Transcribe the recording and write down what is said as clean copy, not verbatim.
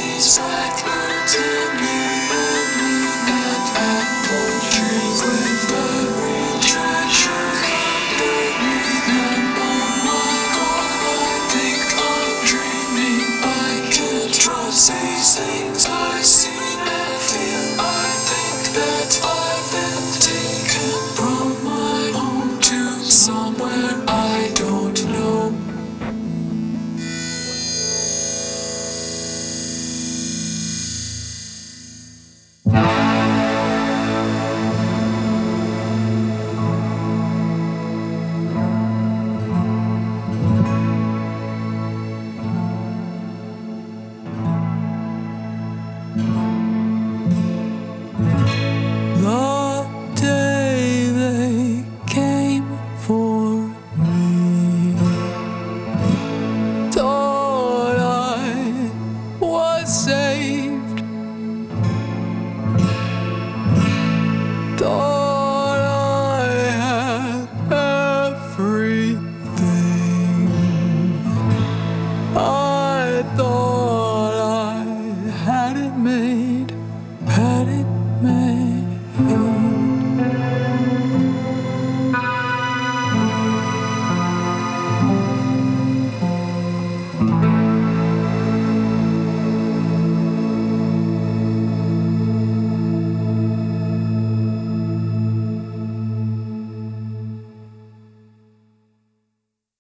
these blackbirds and you and me and apple trees with buried treasure underneath. And oh my God, I think I'm dreaming. I can't trust these things I see and feel. I think that I've been taken from my home to somewhere I don't know. The day they came for me, thought I was safe.